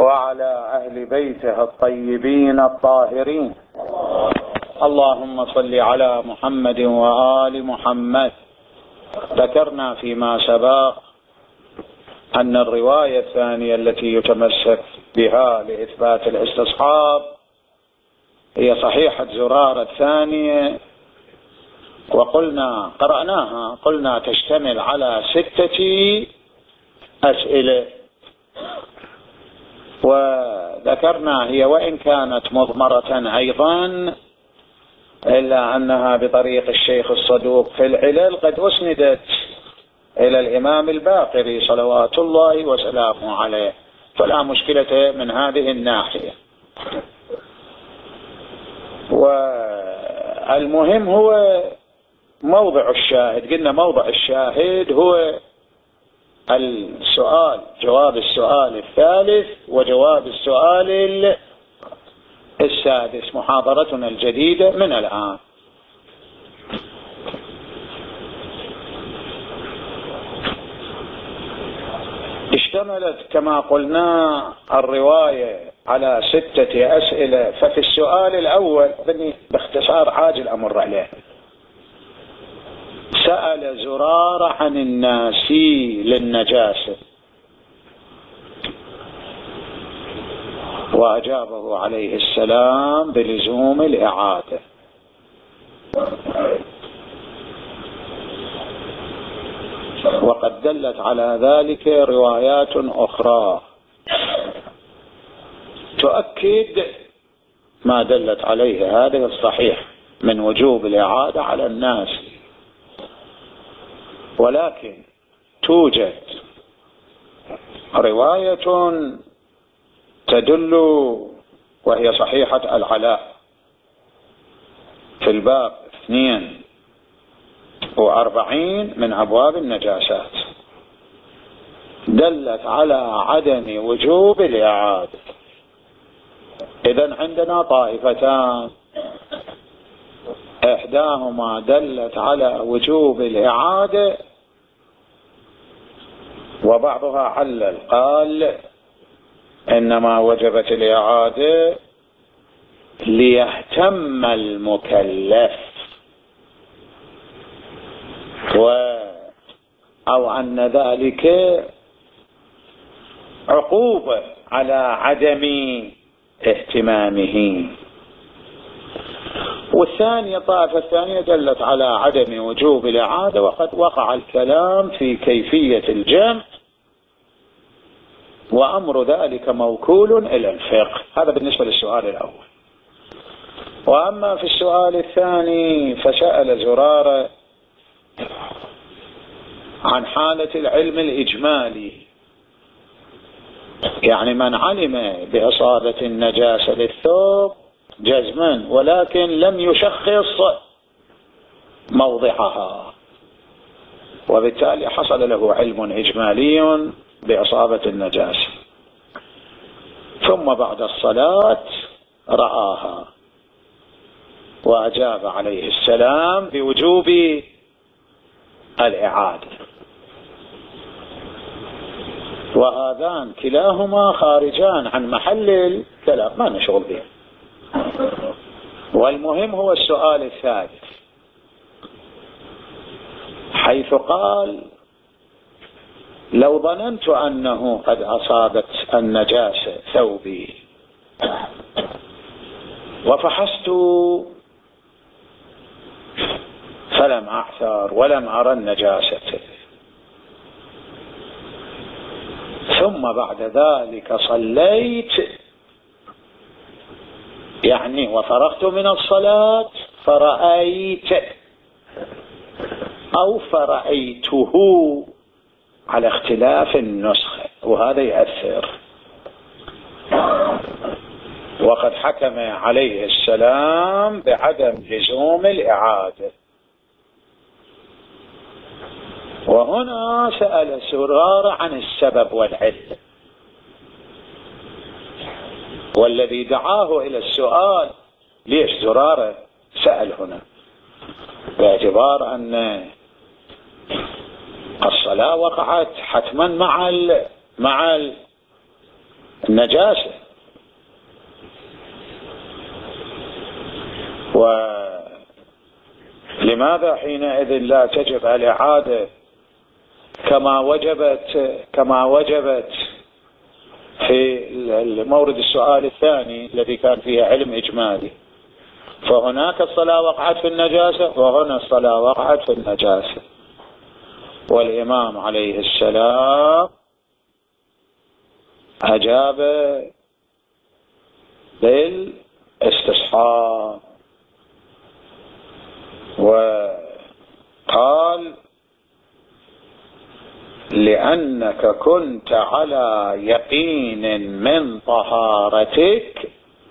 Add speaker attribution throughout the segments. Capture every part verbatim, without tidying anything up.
Speaker 1: وعلى أهل بيته الطيبين الطاهرين. اللهم صل على محمد وآل محمد. ذكرنا فيما سبق أن الرواية الثانية التي يتمسك بها لإثبات الاستصحاب هي صحيحة زرارة الثانية، وقلنا قرأناها قلنا تشتمل على ستة أسئلة، وذكرنا هي وإن كانت مضمرة أيضا إلا أنها بطريق الشيخ الصدوق في العلل قد أسندت إلى الإمام الباقري صلوات الله وسلامه عليه، فلا مشكلة من هذه الناحية. والمهم هو موضع الشاهد، قلنا موضع الشاهد هو السؤال، جواب السؤال الثالث وجواب السؤال السادس، محاضرتنا الجديدة من الآن. اشتملت كما قلنا الرواية على ستة أسئلة، ففي السؤال الأول باختصار عاجل أمر عليه. سأل زرارة عن الناسي للنجاسة، وأجابه عليه السلام بلزوم الإعادة. وقد دلت على ذلك روايات أخرى تؤكد ما دلت عليه هذه الصحيح من وجوب الإعادة على الناس، ولكن توجد رواية تدل وهي صحيحة العلاء في الباب اثنين وأربعين من أبواب النجاسات، دلت على عدم وجوب الإعادة. إذن عندنا طائفتان، إحداهما دلت على وجوب الإعادة وبعضها علل قال إنما وجبت الإعادة ليهتم المكلف، و أو أن ذلك عقوبة على عدم اهتمامه. والثانية الطائفة الثانية دلت على عدم وجوب الإعادة، وقد وقع الكلام في كيفية الجمع، وأمر ذلك موكول إلى الفقه. هذا بالنسبة للسؤال الأول. وأما في السؤال الثاني فسأل زرارة عن حالة العلم الإجمالي، يعني من علم بإصابة النجاسة للثوب جزما ولكن لم يشخص موضعها، وبالتالي حصل له علم إجمالي بإصابة النجاسة، ثم بعد الصلاة رآها وأجاب عليه السلام بوجوب الإعادة. وهذان كلاهما خارجان عن محل الكلام، ما نشغل به. والمهم هو السؤال الثالث، حيث قال لو ظننت أنه قد أصابت النجاسة ثوبي وفحصت فلم أعثر ولم أرى النجاسة، ثم بعد ذلك صليت، يعني وفرغت من الصلاة فرأيت أو فرأيته على اختلاف النسخ، وهذا يأثر. وقد حكم عليه السلام بعدم لزوم الإعادة. وهنا سأل زرارة عن السبب والعلة، والذي دعاه إلى السؤال ليش زرارة سأل هنا، باعتبار أن الصلاة وقعت حتما مع ال مع ال النجاسة. ولماذا حينئذ لا تجب الإعادة كما وجبت كما وجبت في المورد السؤال الثاني الذي كان فيه علم إجمالي؟ فهناك الصلاة وقعت في النجاسة وهنا الصلاة وقعت في النجاسة، والإمام عليه السلام أجاب بالاستصحاب وقال: لأنك كنت على يقين من طهارتك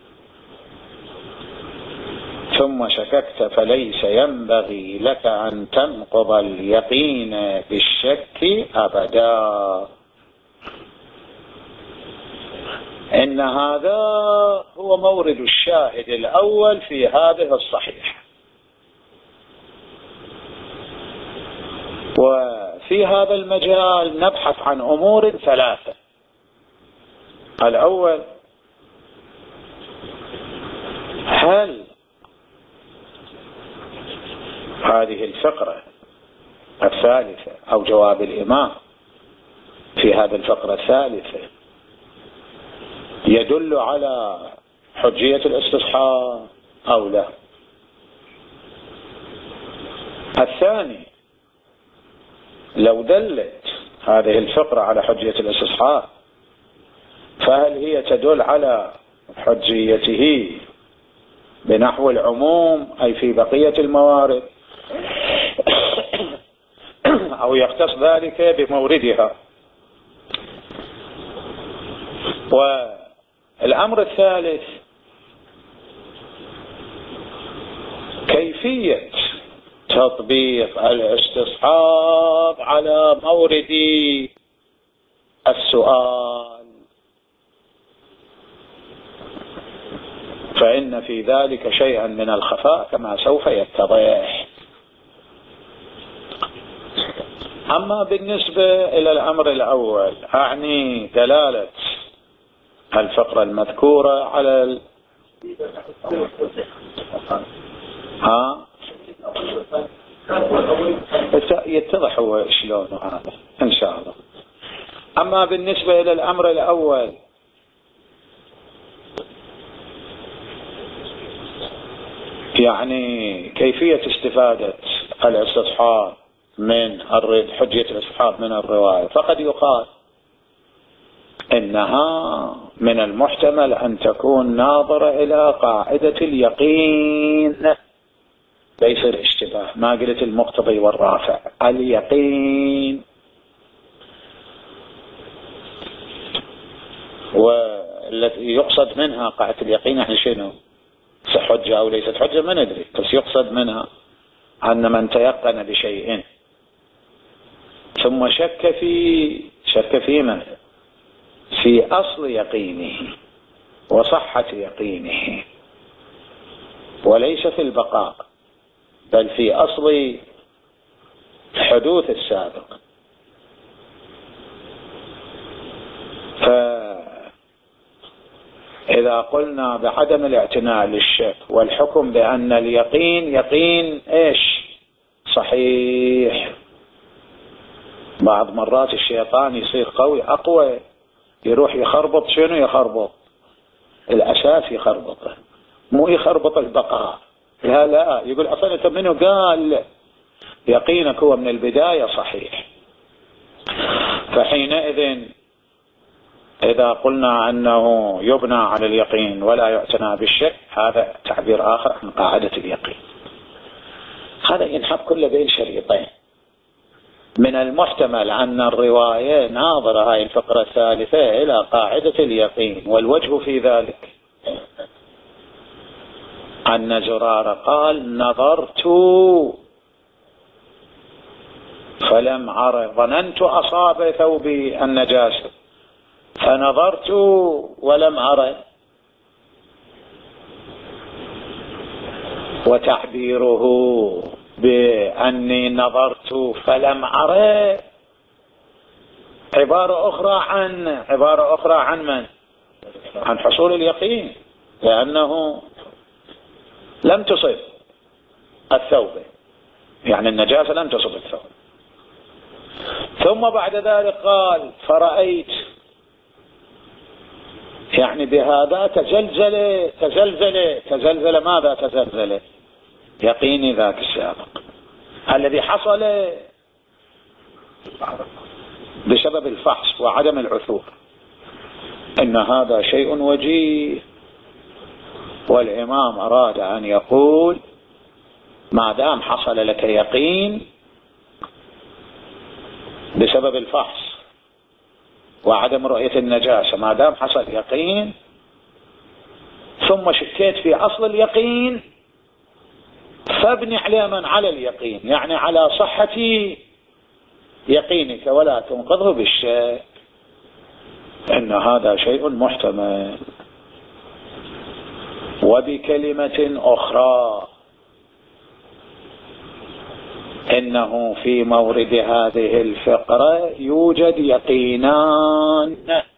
Speaker 1: ثم شككت، فليس ينبغي لك أن تنقض اليقين بالشك أبدا. إن هذا هو مورد الشاهد الأول في هذه الصحيحة. وفي هذا المجال نبحث عن أمور ثلاثة. الأول: هل هذه الفقرة الثالثة أو جواب الإمام في هذه الفقرة الثالثة يدل على حجية الاستصحاب أو لا؟ الثاني: لو دلت هذه الفقرة على حجية الاستصحاب فهل هي تدل على حجيته بنحو العموم أي في بقية الموارد، أو يختص ذلك بموردها؟ والأمر الثالث: كيفية تطبيق الاستصحاب على مورد السؤال، فإن في ذلك شيئا من الخفاء كما سوف يتضح. أما بالنسبة إلى الأمر الأول، أعني دلالة الفقرة المذكورة على ال... ها يتضح هو شلونه هذا إن شاء الله. أما بالنسبة إلى الأمر الأول، يعني كيفية استفادة الاستصحاب من حجية الاستصحاب من الرواية، فقد يقال إنها من المحتمل أن تكون ناظرة إلى قاعدة اليقين، ليس الاشتباه. ما قلت المقتضي والرافع، اليقين. والتي يقصد منها قاعدة اليقين يعني شنو؟ حجة أو ليست حجة ما ندري، بس يقصد منها أن من تيقن بشيء ثم شك في شك في من؟ في أصل يقينه وصحة يقينه، وليس في البقاء بل في أصل حدوث السابق. فإذا قلنا بعدم الاعتناء للشك والحكم بأن اليقين يقين إيش؟ صحيح. بعض مرات الشيطان يصير قوي أقوى، يروح يخربط. شنو يخربط؟ الأساس يخربطه، مو يخربط البقاء. لا لا، يقول أصلا أنت منه قال يقينك هو من البداية صحيح. فحينئذ إذا قلنا أنه يبنى على اليقين ولا يعتنى بالشك، هذا تعبير آخر عن قاعدة اليقين. هذا ينحب كله بين شريطين. من المحتمل أن الرواية ناظرة هاي الفقرة الثالثة إلى قاعدة اليقين، والوجه في ذلك أن زرار قال: نظرت فلم أر، ظننت أصاب ثوبي النجاسة فنظرت ولم أر. وتعبيره بأني نظرت فلم أر عبارة أخرى عن عبارة أخرى عن من؟ عن حصول اليقين، لأنه لم تصب الثوب، يعني النجاسة لم تصب الثوب. ثم بعد ذلك قال فرأيت، يعني بهذا تزلزل تزلزل تزلزل ماذا تزلزل؟ يقيني ذاك السابق الذي حصل بسبب الفحص وعدم العثور، إن هذا شيء وجيه. والإمام أراد أن يقول ما دام حصل لك يقين بسبب الفحص وعدم رؤية النجاسة، ما دام حصل يقين ثم شكيت في أصل اليقين، فابني علما على اليقين، يعني على صحة يقينك، ولا تنقضه بالشك، إن هذا شيء محتمل. وبكلمة أخرى، إنه في مورد هذه الفقرة يوجد يقينان،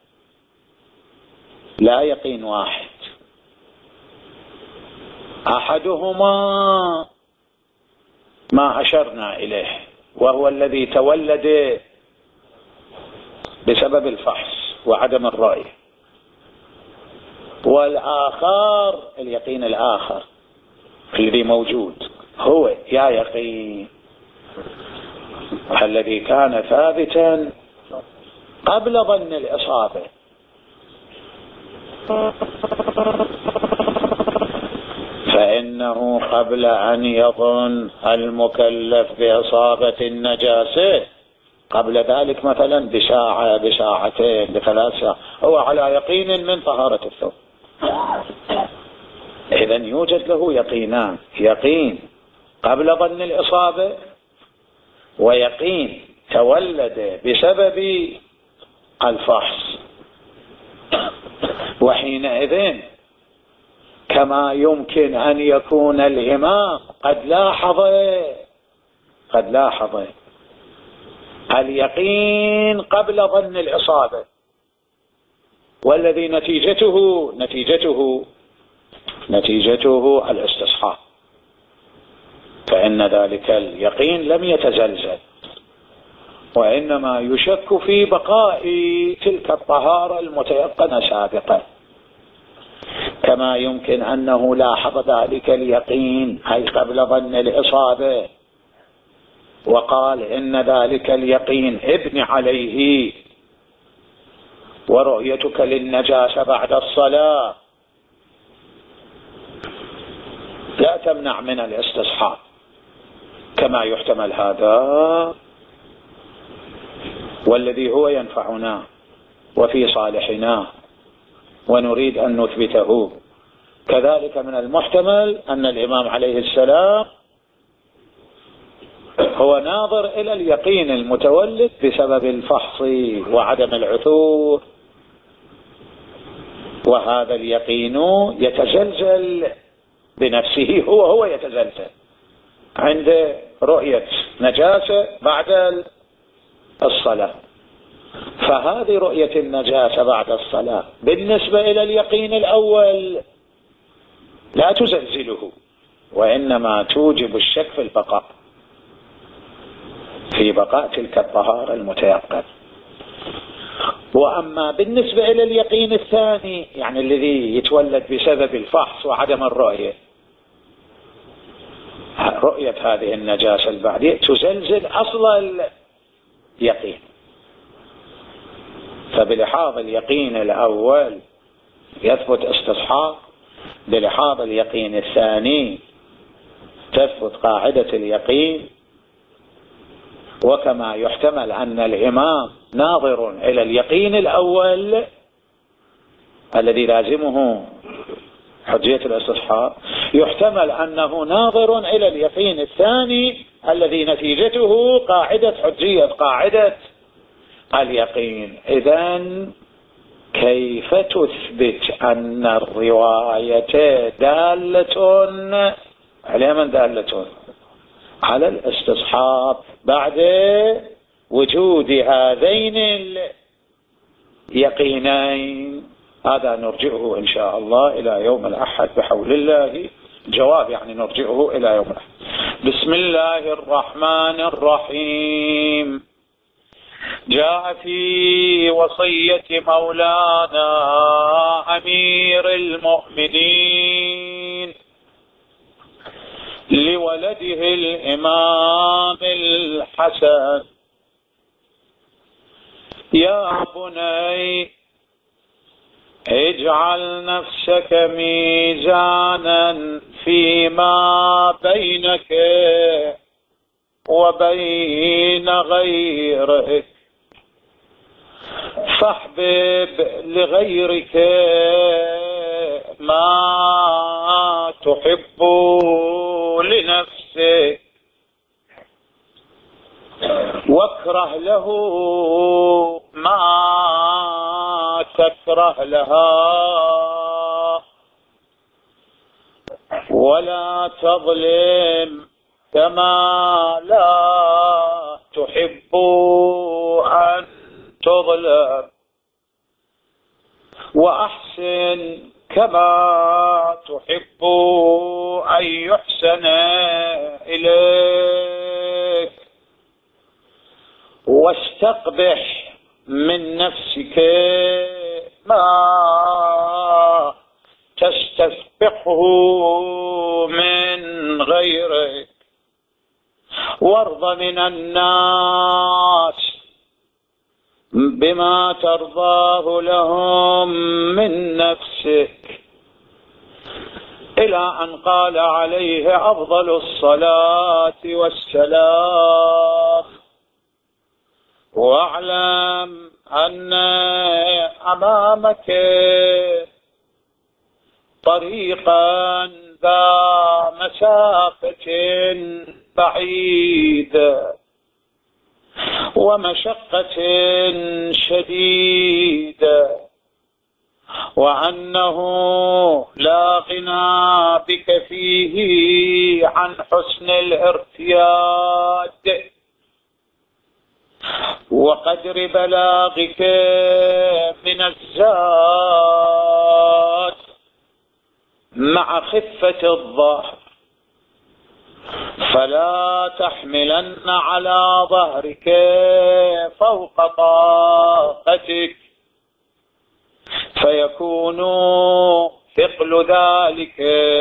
Speaker 1: لا يقين واحد. أحدهما ما أشرنا إليه، وهو الذي تولد بسبب الفحص وعدم الرأي، والآخر اليقين الآخر الذي موجود هو يا يقين الذي كان ثابتا قبل ظن الإصابة. فإنه قبل أن يظن المكلف بإصابة النجاسة، قبل ذلك مثلا بساعة بساعتين بثلاث ساعات هو على يقين من طهارة الثوب. إذن يوجد له يقينان، يقين قبل ظن الإصابة، ويقين تولد بسبب الفحص. وحينئذ كما يمكن أن يكون الإمام قد لاحظ قد لاحظ اليقين قبل ظن الإصابة، والذي نتيجته نتيجته نتيجته الاستصحاب، فإن ذلك اليقين لم يتزلزل، وإنما يشك في بقاء تلك الطهارة المتيقنة سابقا. كما يمكن أنه لاحظ ذلك اليقين أي قبل ظن الإصابة، وقال إن ذلك اليقين ابن عليه، ورؤيتك للنجاسة بعد الصلاة لا تمنع من الاستصحاب، كما يحتمل هذا، والذي هو ينفعنا وفي صالحنا ونريد أن نثبته. كذلك من المحتمل أن الإمام عليه السلام هو ناظر إلى اليقين المتولد بسبب الفحص وعدم العثور، وهذا اليقين يتزلزل بنفسه، هو هو يتزلزل عند رؤية نجاسة بعد الصلاة. فهذه رؤية النجاسة بعد الصلاة بالنسبة إلى اليقين الأول لا تزلزله، وإنما توجب الشك في البقاء في بقاء تلك الطهارة المتيقنة. وأما بالنسبة إلى اليقين الثاني، يعني الذي يتولد بسبب الفحص وعدم الرؤية، رؤية هذه النجاسة البعدية تزلزل أصل اليقين. فبلحاظ اليقين الأول يثبت استصحاب، بلحاظ اليقين الثاني تثبت قاعدة اليقين. وكما يحتمل أن الإمام ناظر إلى اليقين الأول الذي لازمه حجية الاستصحاب، يحتمل أنه ناظر إلى اليقين الثاني الذي نتيجته قاعدة حجية قاعدة اليقين. إذن كيف تثبت أن الرواية دالة على من دالة؟ على الاستصحاب بعد وجود هذين اليقينين هذا نرجئه إن شاء الله إلى يوم الأحد بحول الله. جواب يعني نرجئه إلى يوم الأحد. بسم الله الرحمن الرحيم. جاء في وصية مولانا أمير المؤمنين لولده الإمام الحسن: يا بني اجعل نفسك ميزانا فيما بينك وبين غيرك، فاحبب لغيرك ما تحب لنفسك، واكره له ما تكره لها، ولا تظلم كما لا تحب أن تظلم، وأحسن كما تحب أن يحسن إليك، واستقبح من نفسك ما تستسبقه من غيرك، وارض من الناس بما ترضاه لهم من نفسك، إلى أن قال عليه أفضل الصلاة والسلام: واعلم أن أمامك طريقا ذا مسافة بعيدة ومشقة شديدة، وأنه لا غنى بك فيه عن حسن الارتياد وقدر بلاغك من الزاد مع خفة الظهر، فلا تحملن على ظهرك فوق طاقتك، فيكون ثقل ذلك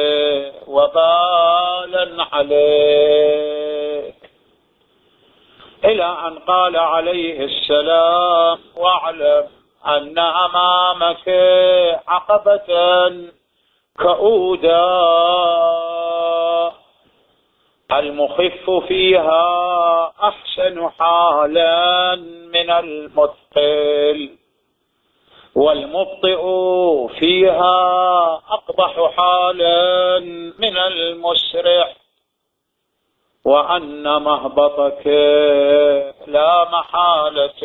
Speaker 1: وبالا عليك، إلى أن قال عليه السلام: واعلم أن أمامك عقبة كؤودا المخف فيها أحسن حالا من المثقل، والمبطئ فيها أقبح حالا من المسرع، وأن مهبطك لا محالة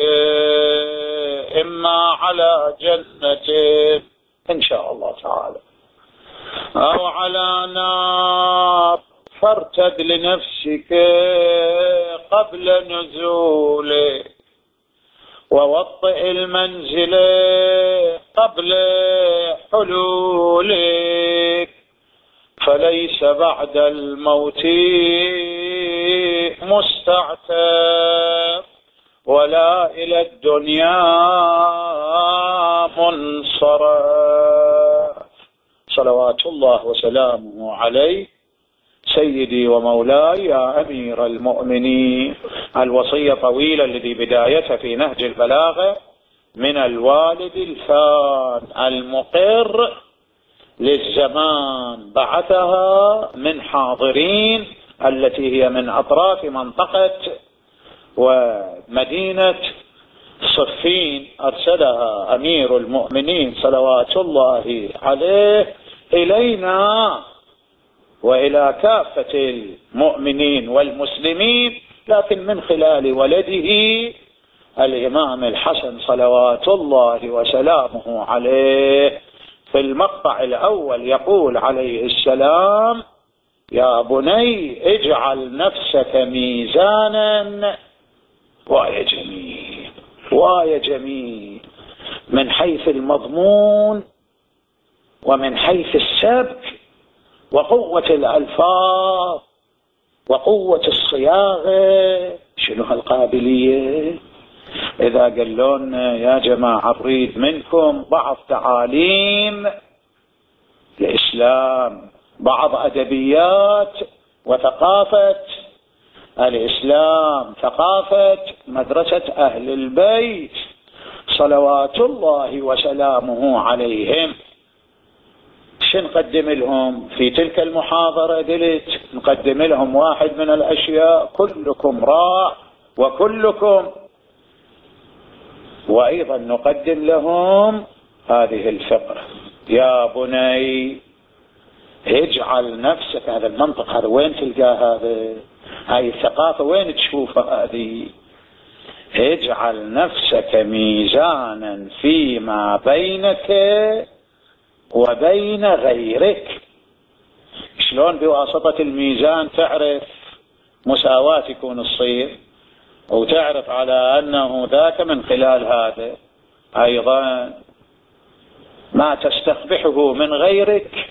Speaker 1: إما على جنة إن شاء الله تعالى أو على نار، فارتد لنفسك قبل نزولك، ووطئ المنزل قبل حلولك، فليس بعد الموت مستعتب ولا إلى الدنيا منصرف. صلوات الله وسلامه عليه سيدي ومولاي يا أمير المؤمنين. الوصية طويلة الذي بدايتها في نهج البلاغة من الوالد الفان المقر للزمان، بعثها من حاضرين التي هي من أطراف منطقة ومدينة صفين، أرسلها أمير المؤمنين صلوات الله عليه إلينا وإلى كافة المؤمنين والمسلمين، لكن من خلال ولده الإمام الحسن صلوات الله وسلامه عليه. في المقطع الأول يقول عليه السلام: يا بني اجعل نفسك ميزانا. وآية جميل، وآية جميل من حيث المضمون ومن حيث السبك وقوة الألفاظ وقوة الصياغة. شنو هالقابلية؟ إذا قالون يا جماعة نريد منكم بعض تعاليم الإسلام، بعض أدبيات وثقافة الإسلام، ثقافة مدرسة أهل البيت صلوات الله وسلامه عليهم، شو نقدم لهم في تلك المحاضرة؟ قلت نقدم لهم واحد من الأشياء: كلكم راع وكلكم، وأيضا نقدم لهم هذه الفقرة: يا بني اجعل نفسك، هذا المنطق هذا وين تلقاه؟ هذا هاي الثقافة وين تشوفها هذه؟ اجعل نفسك ميزانا فيما بينك وبين غيرك. شلون بواسطة الميزان تعرف مساواة يكون الصير، وتعرف على أنه ذاك من خلال هذا. أيضا ما تستقبحه من غيرك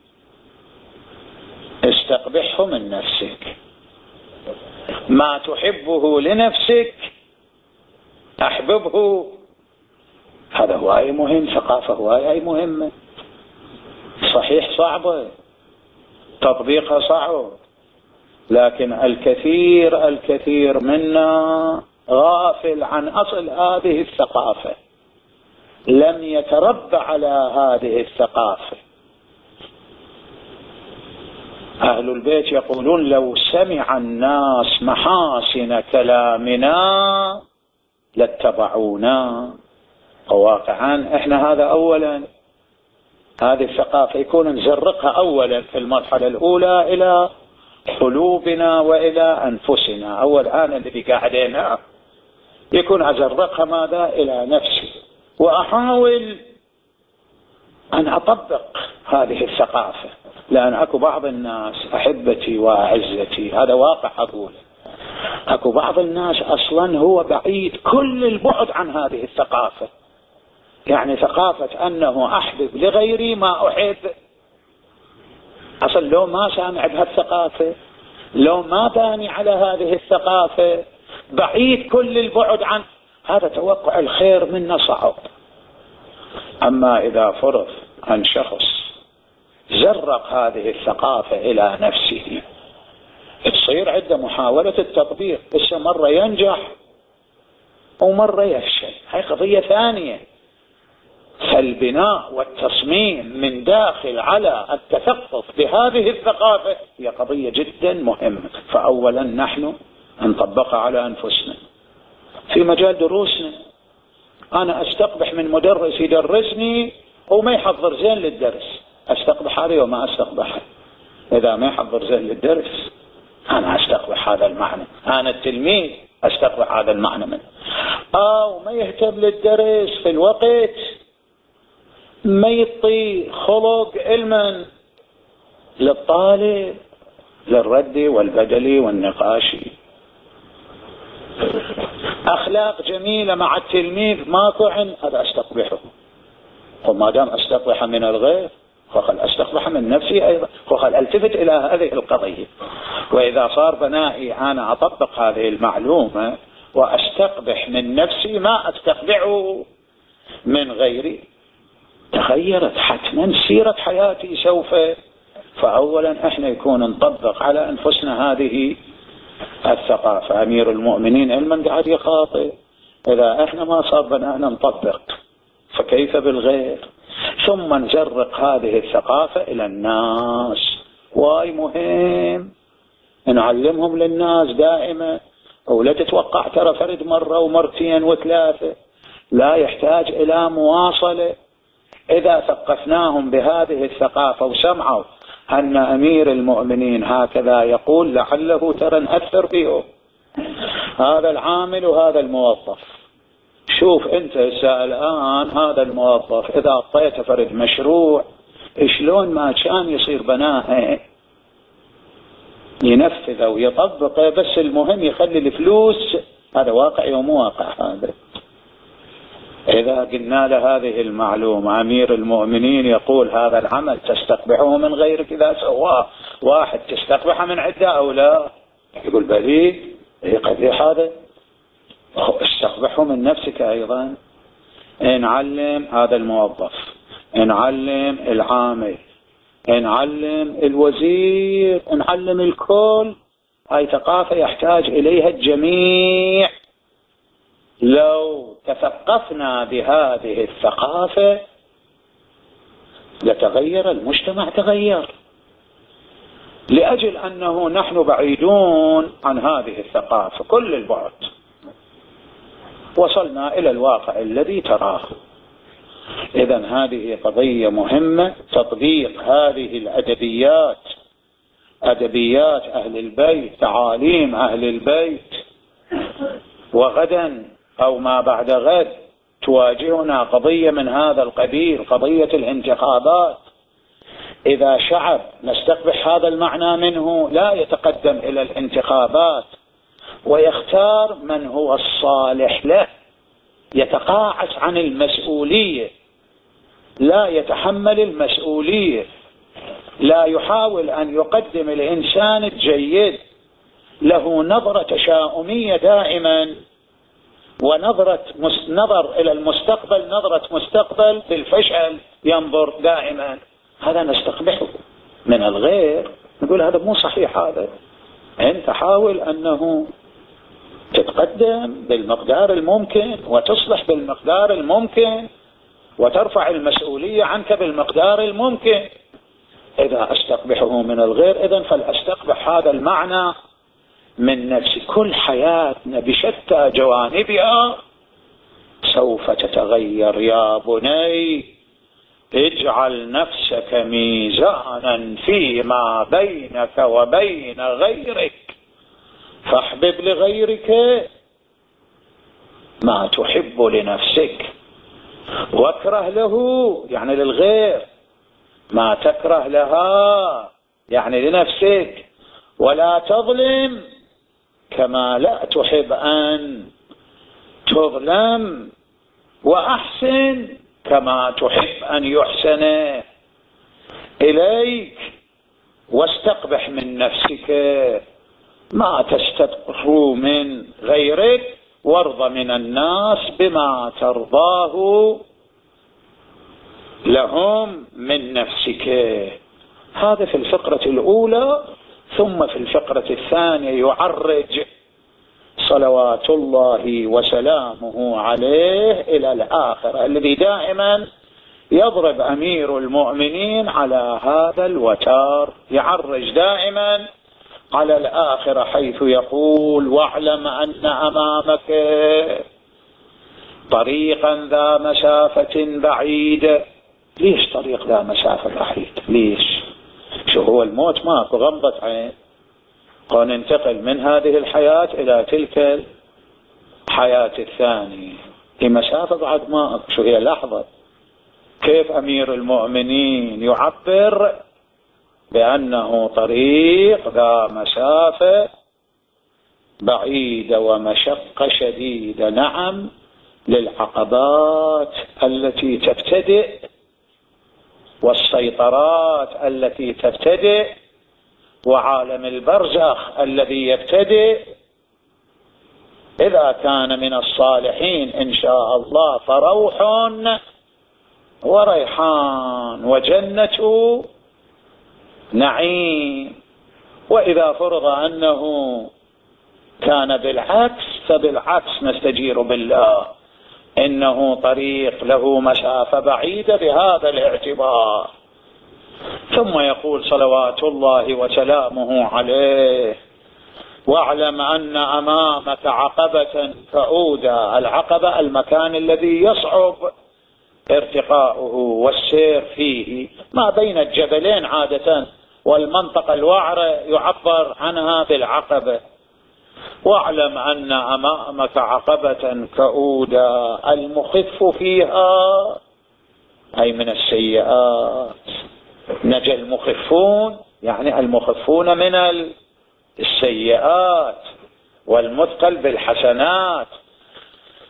Speaker 1: استقبحه من نفسك، ما تحبه لنفسك أحببه. هذا هو أي مهم، ثقافة هو أي مهمة. صحيح صعبة، تطبيقها صعب، لكن الكثير الكثير منا غافل عن أصل هذه الثقافة، لم يتربى على هذه الثقافة. أهل البيت يقولون: لو سمع الناس محاسن كلامنا لاتبعونا. وواقعا احنا هذا اولا، هذه الثقافة يكون نزرقها اولا في المرحلة الاولى الى قلوبنا والى انفسنا. اول انا اللي قاعدين يكون ازرقها ماذا؟ الى نفسي، واحاول ان اطبق هذه الثقافة. لان اكو بعض الناس احبتي واعزتي، هذا واقع اقول، اكو بعض الناس اصلا هو بعيد كل البعد عن هذه الثقافة. يعني ثقافة انه احبب لغيري ما احب، اصلا لو ما سامع بهالثقافة، لو ما باني على هذه الثقافة، بعيد كل البعد عن هذا، توقع الخير منا صعب. اما اذا فرض عن شخص زرق هذه الثقافة الى نفسه، تصير عنده محاولة التطبيق، بس مرة ينجح ومرة يفشل، هاي قضية ثانية. فالبناء والتصميم من داخل على التثقف بهذه الثقافة هي قضية جدا مهمة. فأولا نحن نطبقها على أنفسنا في مجال دروسنا. أنا أستقبح من مدرس يدرسني وما يحضر زين للدرس، أستقبح عليه وما أستقبحه. إذا ما يحضر زين للدرس أنا أستقبح هذا المعنى، أنا التلميذ أستقبح هذا المعنى منه. أو ما يهتم للدرس في الوقت، ما يعطي خلق علما للطالب للرد والبدل والنقاش، أخلاق جميلة مع التلميذ ماكو عن، هذا أستقبحه. وما دام أستقبح من الغير فخل أستقبح من نفسي أيضا، فخل ألتفت إلى هذه القضية. وإذا صار بنائي أنا أطبق هذه المعلومة وأستقبح من نفسي ما أستقبعه من غيري، تغيرت حتما سيرة حياتي سوف. فأولا احنا يكون نطبق على أنفسنا هذه الثقافة. أمير المؤمنين علما قاعد يخاطب، إذا احنا ما صار بنائنا نطبق فكيف بالغير؟ ثم نزرق هذه الثقافة إلى الناس. واي مهم نعلمهم للناس دائما، ولا تتوقع ترى فرد مرة ومرتين وثلاثة، لا يحتاج إلى مواصلة. إذا ثقفناهم بهذه الثقافة وسمعوا أن أمير المؤمنين هكذا يقول، لعله ترى نأثر فيه هذا العامل وهذا الموظف. شوف أنت الآن هذا الموظف إذا أعطيته فرد مشروع شلون ما كان يصير بناءه ينفذه ويطبقه، بس المهم يخلي الفلوس. هذا واقع ومو واقع هذا. إذا قلنا له هذه المعلومة، أمير المؤمنين يقول هذا العمل تستقبحه من غيرك إذا سواه، واحد تستقبحه من عدة أو لا؟ يقول بلي قد هذا استقبحه من نفسك أيضا. نعلم هذا الموظف، نعلم العامل، نعلم الوزير، نعلم الكل. هاي ثقافة يحتاج إليها الجميع. لو تثقفنا بهذه الثقافة لتغير المجتمع، تغير. لأجل أنه نحن بعيدون عن هذه الثقافة كل البعد، وصلنا إلى الواقع الذي تراه. إذن هذه قضية مهمة، تطبيق هذه الأدبيات، أدبيات أهل البيت، تعاليم أهل البيت. وغدا أو ما بعد غد تواجهنا قضية من هذا القبيل، قضية الانتخابات. إذا شعب نستقبح هذا المعنى منه لا يتقدم إلى الانتخابات ويختار من هو الصالح له، يتقاعس عن المسؤولية، لا يتحمل المسؤولية، لا يحاول أن يقدم الإنسان الجيد، له نظرة تشاؤمية دائما، ونظرة نظر إلى المستقبل، نظرة مستقبل بالفشل ينظر دائما. هذا نستقبحه من الغير، نقول هذا مو صحيح. هذا أنت حاول أنه تتقدم بالمقدار الممكن وتصلح بالمقدار الممكن وترفع المسؤولية عنك بالمقدار الممكن. إذا أستقبحه من الغير إذن فلأستقبح هذا المعنى من نفسي. كل حياتنا بشتى جوانبها سوف تتغير. يا بني اجعل نفسك ميزانا فيما بينك وبين غيرك، فاحبب لغيرك ما تحب لنفسك، واكره له يعني للغير ما تكره لها يعني لنفسك، ولا تظلم كما لا تحب أن تظلم، وأحسن كما تحب أن يحسن إليك، واستقبح من نفسك ما تستقر من غيرك، وارض من الناس بما ترضاه لهم من نفسك. هذا في الفقرة الأولى. ثم في الفقرة الثانية يعرج صلوات الله وسلامه عليه إلى الآخرة، الذي دائما يضرب أمير المؤمنين على هذا الوتار، يعرج دائما على الآخرة، حيث يقول: واعلم أن أمامك طريقا ذا مسافة بعيدة. ليش طريق ذا مسافة بعيدة؟ ليش؟ شو هو الموت؟ ماكو غمضة عين، وننتقل من هذه الحياة إلى تلك الحياة الثانية، في مسافة بعد ما شو هي لحظة. كيف أمير المؤمنين يعبر بأنه طريق ذا مسافة بعيدة ومشقة شديدة؟ نعم، للعقبات التي تبتدئ والسيطرات التي تبتدئ وعالم البرزخ الذي يبتدئ. إذا كان من الصالحين إن شاء الله فروح وريحان وجنة نعيم، وإذا فرض أنه كان بالعكس فبالعكس نستجير بالله، إنه طريق له مسافة بعيدة بهذا الاعتبار. ثم يقول صلوات الله وسلامه عليه: واعلم أن أمامك عقبة كؤودا. العقبة المكان الذي يصعب ارتقاؤه والسير فيه، ما بين الجبلين عادة، والمنطقة الوعرة يعبر عنها بالعقبة. واعلم أن أمامك عقبة كؤودا، المخف فيها أي من السيئات. نجا المخفون يعني المخفون من السيئات، والمثقل بالحسنات.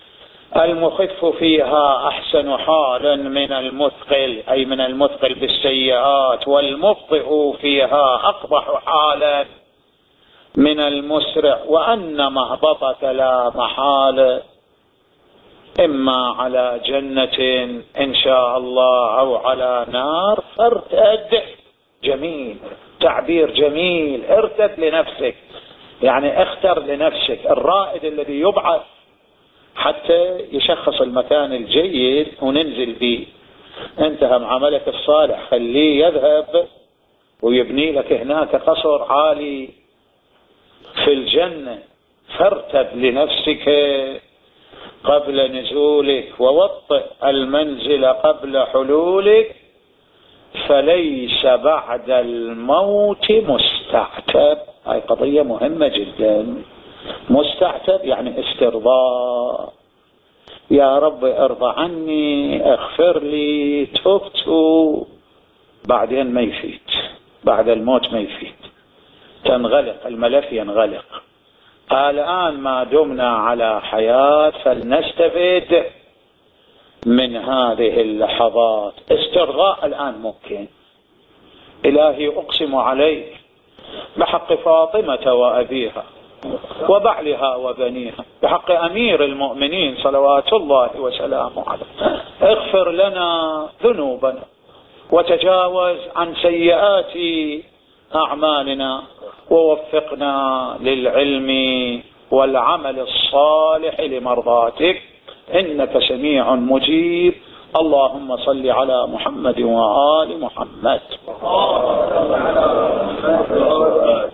Speaker 1: المخف فيها أحسن حالا من المثقل، أي من المثقل بالسيئات، والمبطئ فيها أقبح حالا من المسرع، وأن مهبطك لا محالة إما على جنة إن شاء الله أو على نار، فارتد. جميل، تعبير جميل. ارتد لنفسك، يعني اختر لنفسك الرائد الذي يبعث حتى يشخص المكان الجيد وننزل به. انتهى من عملك الصالح، خليه يذهب ويبني لك هناك قصر عالي في الجنة. فارتب لنفسك قبل نزولك، ووطئ المنزل قبل حلولك، فليس بعد الموت مستعتب. هاي قضية مهمة جدا. مستعتب يعني استرضاء، يا رب ارضى عني، اغفر لي، تبت. بعدين ما يفيد، بعد الموت ما يفيد، تنغلق الملف، ينغلق. الآن ما دمنا على حياة فلنستفيد من هذه اللحظات. استرضاء الآن ممكن. إلهي أقسم عليك بحق فاطمة وأبيها وبعلها وبنيها، بحق أمير المؤمنين صلوات الله وسلامه عليه، اغفر لنا ذنوبنا وتجاوز عن سيئات أعمالنا، ووفقنا للعلم والعمل الصالح لمرضاتك، إنك سميع مجيب. اللهم صل على محمد وآل محمد.